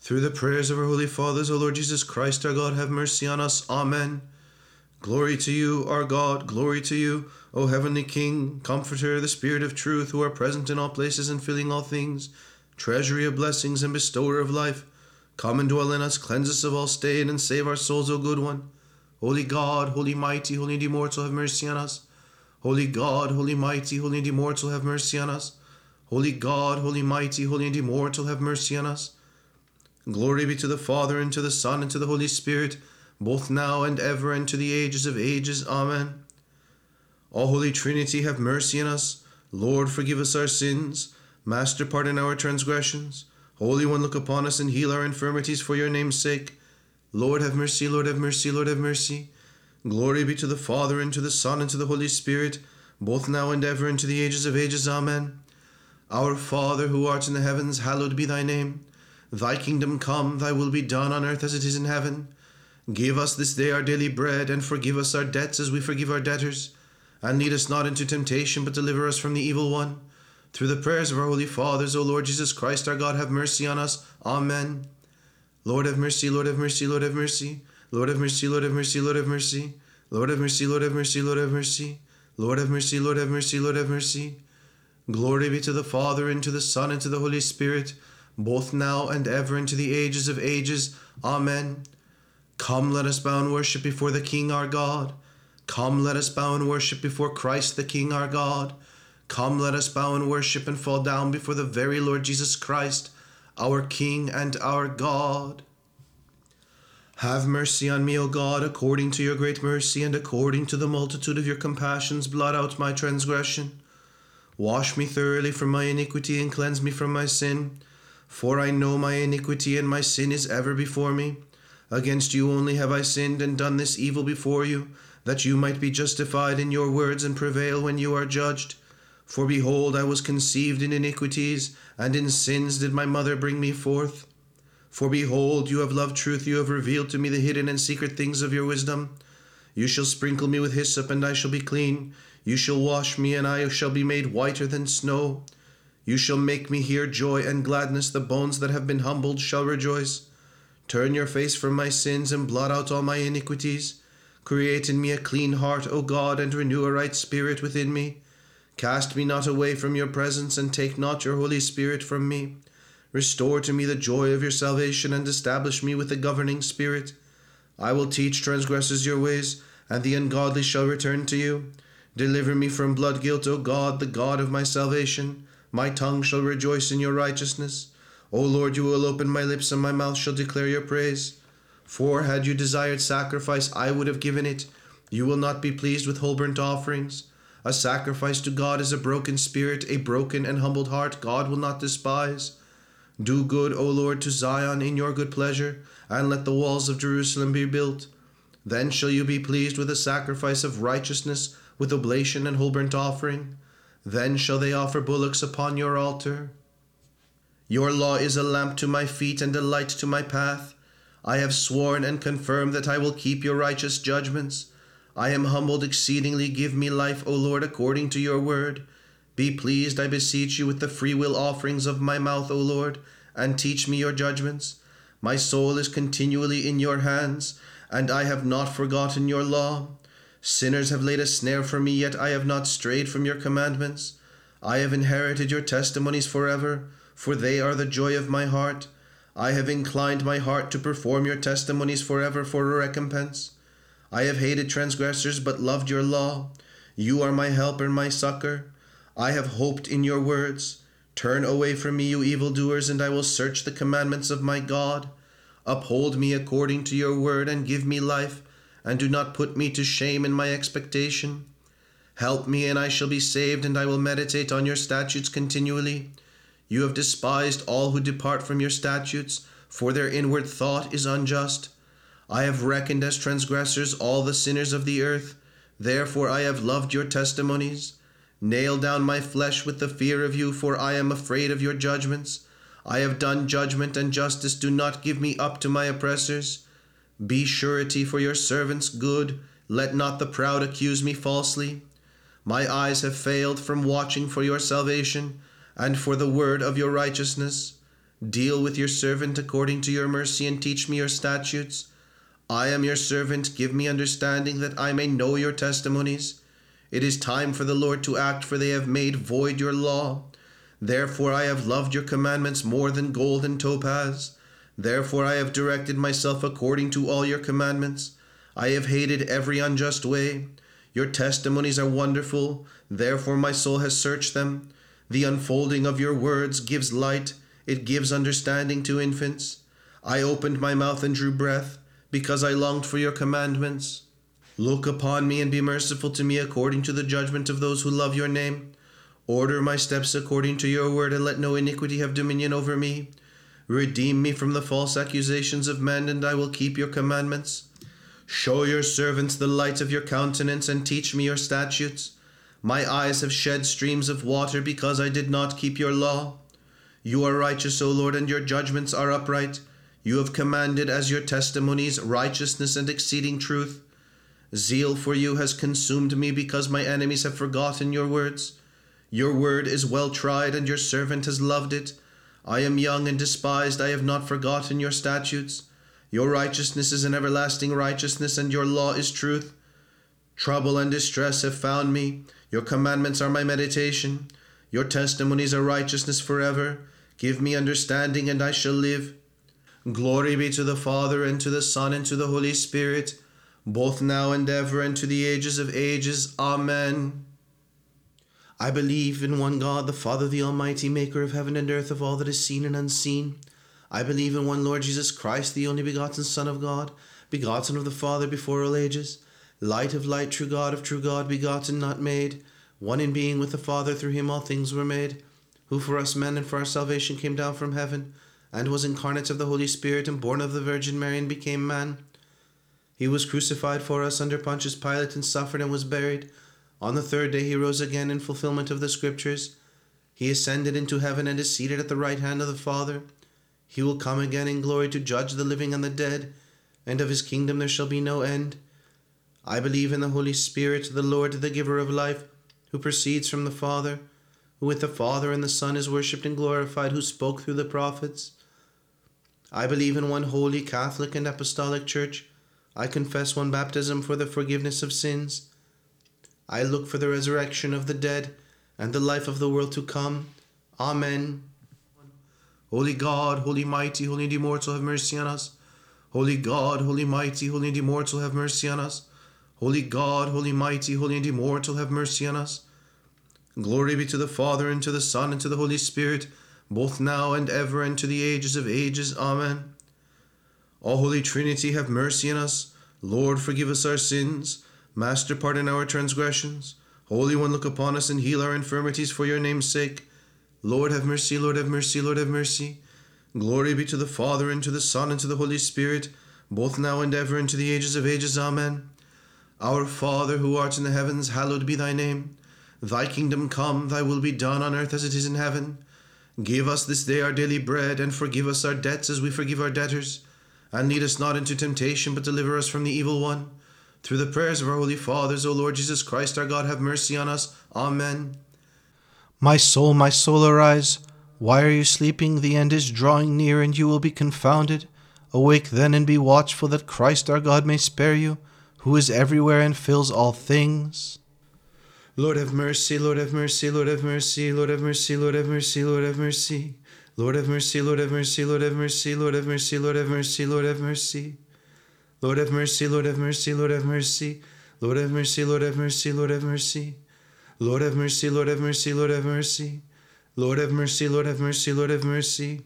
Through the prayers of our holy fathers, O Lord Jesus Christ, our God, have mercy on us. Amen. Glory to you, our God, glory to you, O heavenly King, Comforter, the Spirit of truth, who are present in all places and filling all things, treasury of blessings and bestower of life. Come and dwell in us, cleanse us of all stain, and save our souls, O good one. Holy God, holy mighty, holy and immortal, have mercy on us. Holy God, holy mighty, holy and immortal, have mercy on us. Holy God, holy mighty, holy and immortal, have mercy on us. Glory be to the Father, and to the Son, and to the Holy Spirit, both now and ever, and to the ages of ages. Amen. O Holy Trinity, have mercy on us. Lord, forgive us our sins. Master, pardon our transgressions. Holy One, look upon us and heal our infirmities for your name's sake. Lord, have mercy, Lord, have mercy, Lord, have mercy. Glory be to the Father, and to the Son, and to the Holy Spirit, both now and ever, and to the ages of ages. Amen. Our Father, who art in the heavens, hallowed be thy name. Thy kingdom come, thy will be done on earth as it is in heaven. Give us this day our daily bread, and forgive us our debts as we forgive our debtors. And lead us not into temptation, but deliver us from the evil one. Through the prayers of our holy fathers, O Lord Jesus Christ, our God, have mercy on us. Amen. Lord, have mercy, Lord, have mercy, Lord, have mercy. Lord, have mercy, Lord, have mercy, Lord, have mercy. Lord, have mercy, Lord, have mercy, Lord, have mercy. Lord, have mercy, Lord, have mercy, Lord, have mercy. Glory be to the Father, and to the Son, and to the Holy Spirit, both now and ever, and to the ages of ages. Amen. Come, let us bow and worship before the King our God. Come, let us bow and worship before Christ the King our God. Come, let us bow and worship and fall down before the very Lord Jesus Christ, our King and our God. Have mercy on me, O God, according to your great mercy, and according to the multitude of your compassions, blot out my transgression. Wash me thoroughly from my iniquity, and cleanse me from my sin. For I know my iniquity, and my sin is ever before me. Against you only have I sinned, and done this evil before you, that you might be justified in your words, and prevail when you are judged. For behold, I was conceived in iniquities, and in sins did my mother bring me forth. For behold, you have loved truth, you have revealed to me the hidden and secret things of your wisdom. You shall sprinkle me with hyssop, and I shall be clean. You shall wash me, and I shall be made whiter than snow. You shall make me hear joy and gladness. The bones that have been humbled shall rejoice. Turn your face from my sins, and blot out all my iniquities. Create in me a clean heart, O God, and renew a right spirit within me. Cast me not away from your presence, and take not your Holy Spirit from me. Restore to me the joy of your salvation, and establish me with the governing spirit. I will teach transgressors your ways, and the ungodly shall return to you. Deliver me from blood guilt, O God, the God of my salvation. My tongue shall rejoice in your righteousness. O Lord, you will open my lips, and my mouth shall declare your praise. For had you desired sacrifice, I would have given it. You will not be pleased with whole burnt offerings. A sacrifice to God is a broken spirit, a broken and humbled heart God will not despise. Do good, O Lord, to Zion in your good pleasure, and let the walls of Jerusalem be built. Then shall you be pleased with a sacrifice of righteousness, with oblation and whole burnt offering. Then shall they offer bullocks upon your altar. Your law is a lamp to my feet and a light to my path. I have sworn and confirmed that I will keep your righteous judgments. I am humbled exceedingly. Give me life, O Lord, according to your word. Be pleased, I beseech you, with the freewill offerings of my mouth, O Lord, and teach me your judgments. My soul is continually in your hands, and I have not forgotten your law. Sinners have laid a snare for me, yet I have not strayed from your commandments. I have inherited your testimonies forever, for they are the joy of my heart. I have inclined my heart to perform your testimonies forever for a recompense. I have hated transgressors, but loved your law. You are my helper and my succor. I have hoped in your words. Turn away from me, you evildoers, and I will search the commandments of my God. Uphold me according to your word, and give me life, and do not put me to shame in my expectation. Help me, and I shall be saved, and I will meditate on your statutes continually. You have despised all who depart from your statutes, for their inward thought is unjust. I have reckoned as transgressors all the sinners of the earth. Therefore I have loved your testimonies. Nail down my flesh with the fear of you, for I am afraid of your judgments. I have done judgment and justice. Do not give me up to my oppressors. Be surety for your servants good. Let not the proud accuse me falsely. My eyes have failed from watching for your salvation, and for the word of your righteousness. Deal with your servant according to your mercy and teach me your statutes. I am your servant, give me understanding that I may know your testimonies. It is time for the Lord to act, for they have made void your law. Therefore I have loved your commandments more than gold and topaz. Therefore I have directed myself according to all your commandments. I have hated every unjust way. Your testimonies are wonderful, therefore my soul has searched them. The unfolding of your words gives light, it gives understanding to infants. I opened my mouth and drew breath, because I longed for your commandments. Look upon me and be merciful to me according to the judgment of those who love your name. Order my steps according to your word, and let no iniquity have dominion over me. Redeem me from the false accusations of men, and I will keep your commandments. Show your servants the light of your countenance, and teach me your statutes. My eyes have shed streams of water, because I did not keep your law. You are righteous, O Lord, and your judgments are upright. You have commanded as your testimonies righteousness and exceeding truth. Zeal for you has consumed me, because my enemies have forgotten your words. Your word is well tried, and your servant has loved it. I am young and despised, I have not forgotten your statutes. Your righteousness is an everlasting righteousness, and your law is truth. Trouble and distress have found me. Your commandments are my meditation. Your testimonies are righteousness forever. Give me understanding, and I shall live. Glory be to the Father, and to the Son, and to the Holy Spirit, both now and ever, and to the ages of ages. Amen. I believe in one God, the Father, the Almighty, maker of heaven and earth, of all that is seen and unseen. I believe in one Lord Jesus Christ, the only begotten Son of God, begotten of the Father before all ages, light of light, true God of true God, begotten, not made, one in being with the Father, through him all things were made, who for us men and for our salvation came down from heaven, and was incarnate of the Holy Spirit, and born of the Virgin Mary, and became man. He was crucified for us under Pontius Pilate, and suffered and was buried. On the third day he rose again in fulfillment of the Scriptures. He ascended into heaven and is seated at the right hand of the Father. He will come again in glory to judge the living and the dead, and of his kingdom there shall be no end. I believe in the Holy Spirit, the Lord, the giver of life, who proceeds from the Father, who with the Father and the Son is worshipped and glorified, who spoke through the prophets. I believe in one holy, Catholic, and Apostolic Church. I confess one baptism for the forgiveness of sins. I look for the resurrection of the dead and the life of the world to come. Amen. Holy God, holy mighty, holy and immortal, have mercy on us. Holy God, holy mighty, holy and immortal, have mercy on us. Holy God, holy mighty, holy and immortal, have mercy on us. Glory be to the Father, and to the Son, and to the Holy Spirit, both now and ever, and to the ages of ages. Amen. O Holy Trinity, have mercy on us. Lord, forgive us our sins. Master, pardon our transgressions. Holy One, look upon us and heal our infirmities for your name's sake. Lord, have mercy, Lord, have mercy, Lord, have mercy. Glory be to the Father, and to the Son, and to the Holy Spirit, both now and ever, and to the ages of ages. Amen. Our Father, who art in the heavens, hallowed be thy name. Thy kingdom come, thy will be done on earth as it is in heaven. Give us this day our daily bread, and forgive us our debts as we forgive our debtors. And lead us not into temptation, but deliver us from the evil one. Through the prayers of our holy fathers, O Lord Jesus Christ, our God, have mercy on us. Amen. My soul, arise. Why are you sleeping? The end is drawing near, and you will be confounded. Awake then, and be watchful, that Christ our God may spare you, who is everywhere and fills all things. Lord have mercy, Lord have mercy, Lord have mercy, Lord have mercy, Lord have mercy, Lord have mercy. Lord have mercy, Lord have mercy, Lord have mercy, Lord have mercy, Lord have mercy, Lord have mercy. Lord have mercy, Lord have mercy, Lord have mercy. Lord have mercy, Lord have mercy, Lord have mercy. Lord have mercy, Lord have mercy, Lord have mercy. Lord have mercy, Lord have mercy, Lord have mercy.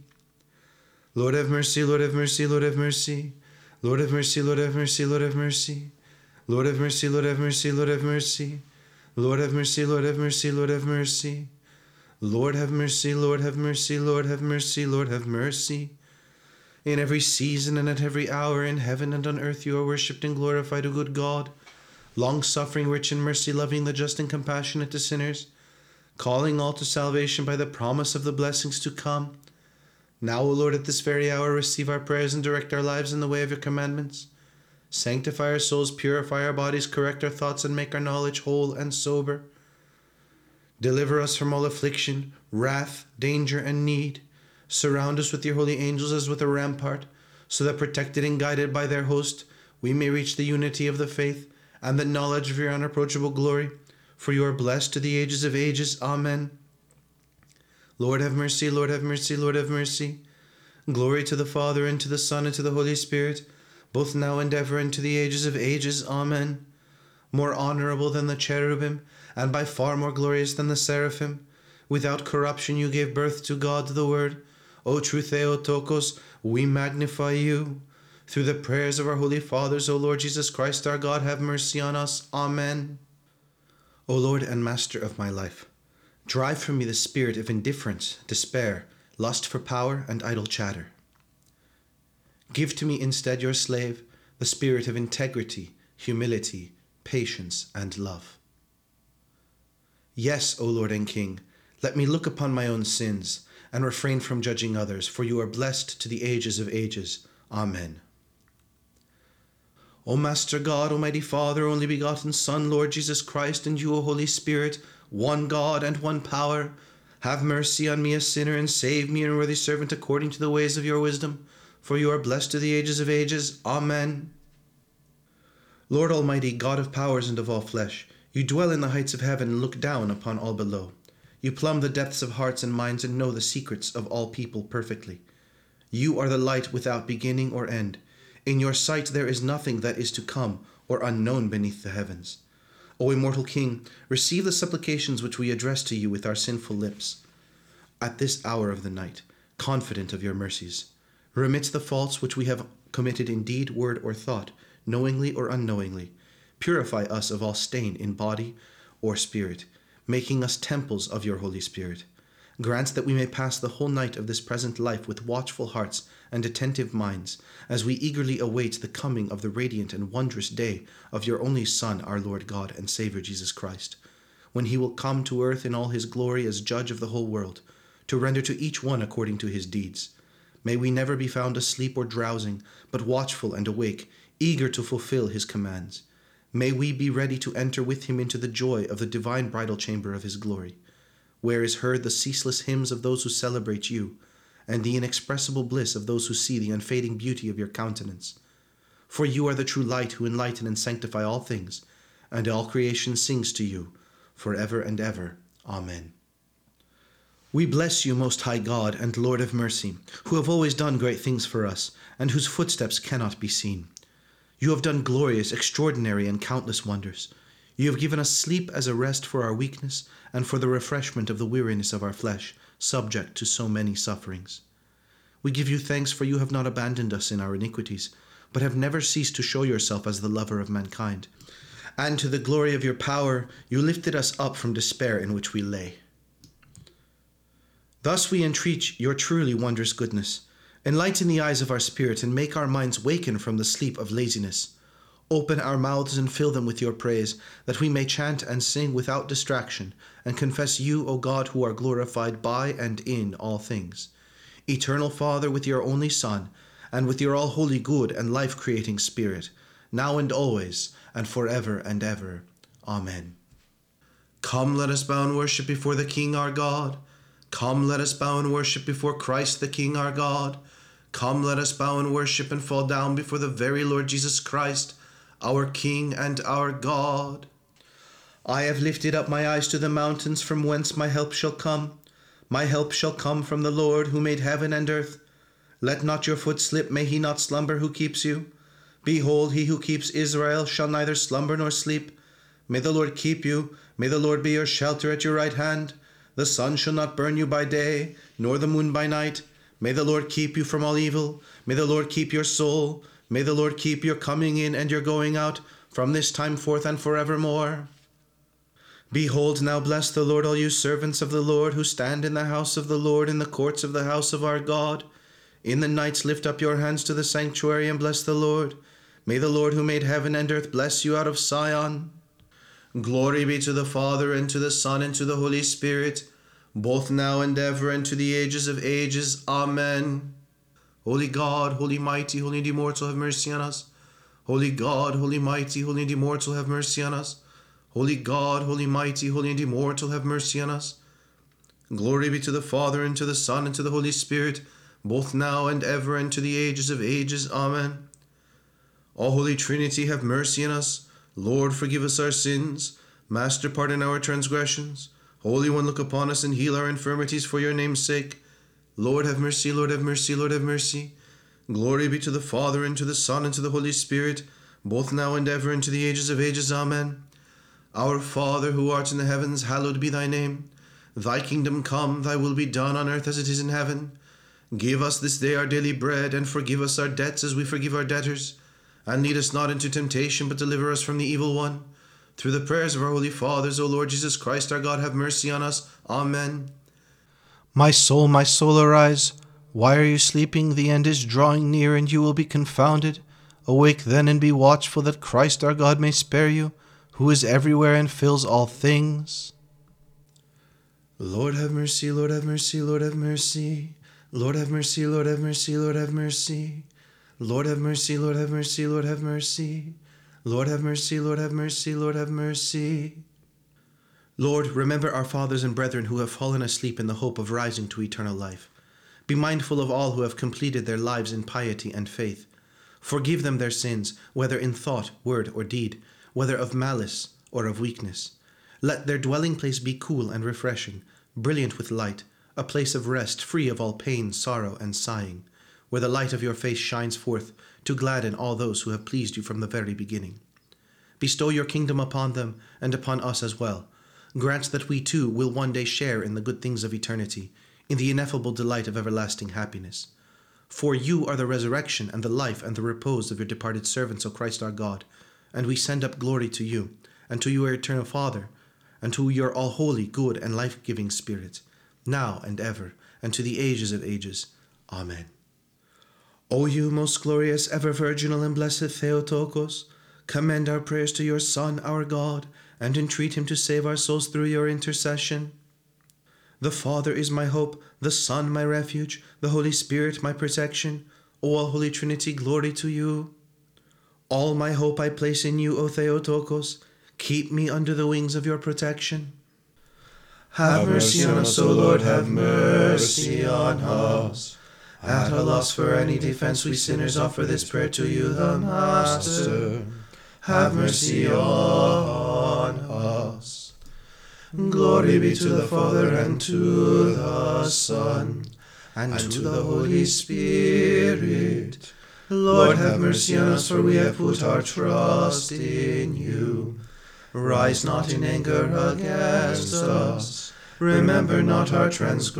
Lord have mercy, Lord have mercy, Lord have mercy. Lord have mercy, Lord have mercy, Lord have mercy. Lord have mercy, Lord have mercy, Lord have mercy. Lord have mercy, Lord have mercy, Lord have mercy. Lord have mercy, Lord have mercy, Lord have mercy, Lord have mercy. In every season and at every hour, in heaven and on earth, you are worshipped and glorified, O good God, long-suffering, rich in mercy, loving the just and compassionate to sinners, calling all to salvation by the promise of the blessings to come. Now, O Lord, at this very hour, receive our prayers and direct our lives in the way of your commandments. Sanctify our souls, purify our bodies, correct our thoughts, and make our knowledge whole and sober. Deliver us from all affliction, wrath, danger, and need, Surround us with your holy angels as with a rampart, so that protected and guided by their host, we may reach the unity of the faith and the knowledge of your unapproachable glory. For you are blessed to the ages of ages. Amen. Lord have mercy, Lord have mercy, Lord have mercy. Glory to the Father, and to the Son, and to the Holy Spirit, both now and ever, and to the ages of ages. Amen. More honorable than the cherubim, and by far more glorious than the seraphim, without corruption you gave birth to God the Word. O true Theotokos, we magnify you. Through the prayers of our holy fathers, O Lord Jesus Christ our God, have mercy on us. Amen. O Lord and Master of my life, drive from me the spirit of indifference, despair, lust for power, and idle chatter. Give to me instead, your slave, the spirit of integrity, humility, patience, and love. Yes, O Lord and King, let me look upon my own sins and refrain from judging others, for you are blessed to the ages of ages. Amen. O Master God, Almighty Father, only begotten Son, Lord Jesus Christ, and you, O Holy Spirit, one God and one power, have mercy on me, a sinner, and save me, an unworthy servant, according to the ways of your wisdom, for you are blessed to the ages of ages. Amen. Lord Almighty, God of powers and of all flesh, you dwell in the heights of heaven and look down upon all below. You plumb the depths of hearts and minds and know the secrets of all people perfectly. You are the light without beginning or end. In your sight there is nothing that is to come or unknown beneath the heavens. O immortal King, receive the supplications which we address to you with our sinful lips. At this hour of the night, confident of your mercies, remit the faults which we have committed in deed, word, or thought, knowingly or unknowingly. Purify us of all stain in body or spirit, making us temples of your Holy Spirit. Grant that we may pass the whole night of this present life with watchful hearts and attentive minds, as we eagerly await the coming of the radiant and wondrous day of your only Son, our Lord God and Saviour Jesus Christ, when he will come to earth in all his glory as judge of the whole world, to render to each one according to his deeds. May we never be found asleep or drowsing, but watchful and awake, eager to fulfill his commands. May we be ready to enter with him into the joy of the divine bridal chamber of his glory, where is heard the ceaseless hymns of those who celebrate you, and the inexpressible bliss of those who see the unfading beauty of your countenance. For you are the true light who enlighten and sanctify all things, and all creation sings to you, for ever and ever. Amen. We bless you, Most High God and Lord of mercy, who have always done great things for us, and whose footsteps cannot be seen. You have done glorious, extraordinary, and countless wonders. You have given us sleep as a rest for our weakness, and for the refreshment of the weariness of our flesh, subject to so many sufferings. We give you thanks, for you have not abandoned us in our iniquities, but have never ceased to show yourself as the lover of mankind. And to the glory of your power, you lifted us up from despair in which we lay. Thus we entreat your truly wondrous goodness. Enlighten the eyes of our spirit, and make our minds waken from the sleep of laziness. Open our mouths and fill them with your praise, that we may chant and sing without distraction, and confess you, O God, who are glorified by and in all things. Eternal Father, with your only Son, and with your all-holy good and life-creating Spirit, now and always, and forever and ever. Amen. Come, let us bow and worship before the King our God. Come, let us bow and worship before Christ the King our God. Come, let us bow and worship and fall down before the very Lord Jesus Christ, our King and our God. I have lifted up my eyes to the mountains, from whence my help shall come. My help shall come from the Lord, who made heaven and earth. Let not your foot slip, may he not slumber who keeps you. Behold, he who keeps Israel shall neither slumber nor sleep. May the Lord keep you, may the Lord be your shelter at your right hand. The sun shall not burn you by day, nor the moon by night. May the Lord keep you from all evil. May the Lord keep your soul. May the Lord keep your coming in and your going out, from this time forth and forevermore. Behold, now bless the Lord, all you servants of the Lord, who stand in the house of the Lord, in the courts of the house of our God. In the nights lift up your hands to the sanctuary and bless the Lord. May the Lord who made heaven and earth bless you out of Sion. Glory be to the Father, and to the Son, and to the Holy Spirit, both now and ever, and to the ages of ages. Amen. Holy God, holy mighty, holy and immortal, have mercy on us. Holy God, holy mighty, holy and immortal, have mercy on us. Holy God, holy mighty, holy and immortal, have mercy on us. Glory be to the Father, and to the Son, and to the Holy Spirit, both now and ever, and to the ages of ages. Amen. O Holy Trinity, have mercy on us. Lord, forgive us our sins. Master, pardon our transgressions. Holy One, look upon us and heal our infirmities for your name's sake. Lord, have mercy, Lord, have mercy, Lord, have mercy. Glory be to the Father, and to the Son, and to the Holy Spirit, both now and ever, and to the ages of ages. Amen. Our Father, who art in the heavens, hallowed be thy name. Thy kingdom come, thy will be done on earth as it is in heaven. Give us this day our daily bread, and forgive us our debts as we forgive our debtors. And lead us not into temptation, but deliver us from the evil one. Through the prayers of our holy fathers, O Lord Jesus Christ, our God, have mercy on us. Amen. My soul, arise. Why are you sleeping? The end is drawing near, and you will be confounded. Awake then, and be watchful, that Christ our God may spare you, who is everywhere and fills all things. Lord have mercy, Lord have mercy, Lord have mercy. Lord have mercy, Lord have mercy, Lord have mercy. Lord have mercy, Lord have mercy, Lord have mercy. Lord have mercy, Lord have mercy, Lord have mercy. Lord, remember our fathers and brethren who have fallen asleep in the hope of rising to eternal life. Be mindful of all who have completed their lives in piety and faith. Forgive them their sins, whether in thought, word, or deed, whether of malice or of weakness. Let their dwelling place be cool and refreshing, brilliant with light, a place of rest free of all pain, sorrow, and sighing, where the light of your face shines forth to gladden all those who have pleased you from the very beginning. Bestow your kingdom upon them and upon us as well. Grant that we too will one day share in the good things of eternity, in the ineffable delight of everlasting happiness. For you are the resurrection and the life and the repose of your departed servants, O Christ our God, and we send up glory to you, and to your eternal Father, and to your all-holy, good, and life-giving Spirit, now and ever, and to the ages of ages. Amen. O you most glorious, ever-virginal, and blessed Theotokos, commend our prayers to your Son, our God, and entreat him to save our souls through your intercession. The Father is my hope, the Son my refuge, the Holy Spirit my protection. O all Holy Trinity, glory to you. All my hope I place in you, O Theotokos. Keep me under the wings of your protection. Have mercy on us, O Lord, have mercy on us. At a loss for any defense, we sinners offer this prayer to you, the Master. Have mercy on us. Glory be to the Father, and to the Son, and to the Holy Spirit. Lord, have mercy on us, for we have put our trust in you. Rise not in anger against us. Remember not our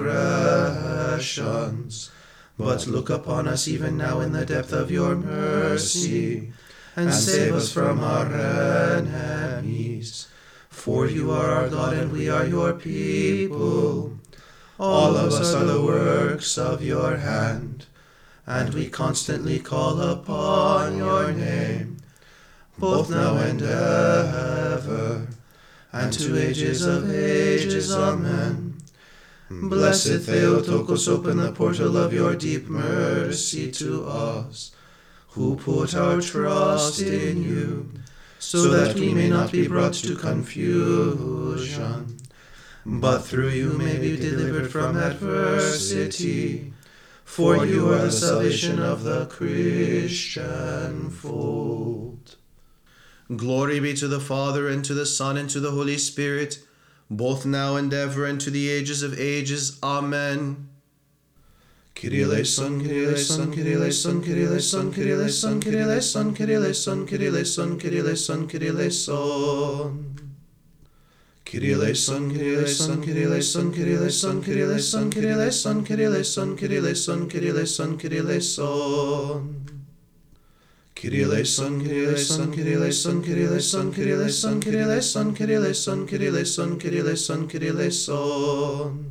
transgressions, but look upon us even now in the depth of your mercy, and save us from our enemies. For you are our God, and we are your people. All of us are the works of your hand, and we constantly call upon your name, both now and ever, and to ages of ages. Amen. Blessed Theotokos, open the portal of your deep mercy to us, who put our trust in you, so that we may not be brought to confusion, but through you may be delivered from adversity. For you are the salvation of the Christian fold. Glory be to the Father, and to the Son, and to the Holy Spirit, both now and ever, and to the ages of ages. Amen. Kyrie eleison, Kyrie eleison, Kyrie eleison, Kyrie eleison, Kyrie eleison, Kyrie eleison, Kyrie eleison, Kyrie eleison, Kyrie eleison, Kyrie eleison. Kyrie eleison, Kyrie eleison, Kyrie eleison, Kyrie eleison, Kyrie eleison, Kyrie eleison, Kyrie eleison, Kyrie eleison, Kyrie eleison, Kyrie eleison. Kyrie eleison, Kyrie eleison, Kyrie eleison, Kyrie eleison, Kyrie eleison, Kyrie eleison, Kyrie eleison, Kyrie eleison, Kyrie eleison, Kyrie eleison.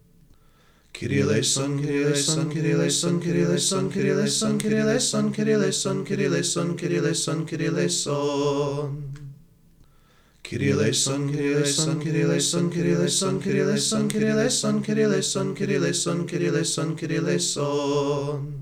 Kyrie eleison, Kyrie eleison, Kyrie eleison, Kyrie eleison, Kyrie eleison, Kyrie eleison, Kyrie eleison, Kyrie eleison, Kyrie eleison, Kyrie eleison. Kyrie eleison, Kyrie eleison, Kyrie eleison, Kyrie eleison, Kyrie eleison, Kyrie eleison, Kyrie eleison, Kyrie eleison, Kyrie eleison, Kyrie eleison.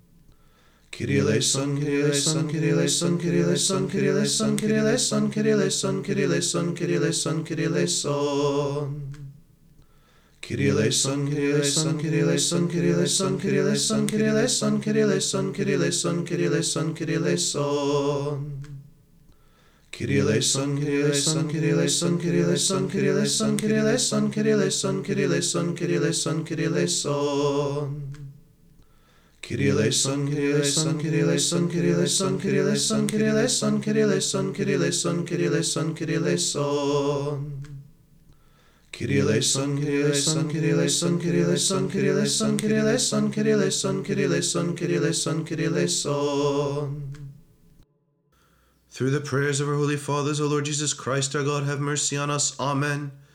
Kyrie eleison, Kyrie eleison, Kyrie eleison, Kyrie eleison, Kyrie eleison, Kyrie eleison, Kyrie eleison, Kyrie eleison, Kyrie eleison, Kyrie eleison. Kyrie eleison, Kyrie eleison, Kyrie eleison, Kyrie eleison, Kyrie eleison, Kyrie eleison, Kyrie eleison, Kyrie eleison, Kyrie eleison, Kyrie eleison. Kyrie eleison, Kyrie eleison, Kyrie eleison, Kyrie eleison, Kyrie eleison, Kyrie eleison, Kyrie eleison, Kyrie eleison, Kyrie eleison, Kyrie eleison. Kyrie eleison, Kyrie eleison, Kyrie eleison, Kyrie eleison, Kyrie eleison, Kyrie eleison, Kyrie eleison, Kyrie eleison, Kyrie eleison, Kyrie eleison. Kyrie eleison, Kyrie eleison, Kyrie eleison, Kyrie eleison, Kyrie eleison, Kyrie eleison, Kyrie eleison, Kyrie eleison, Kyrie eleison, Kyrie eleison. Through the prayers of our holy fathers, O Lord Jesus Christ, our God, have mercy on us. Amen.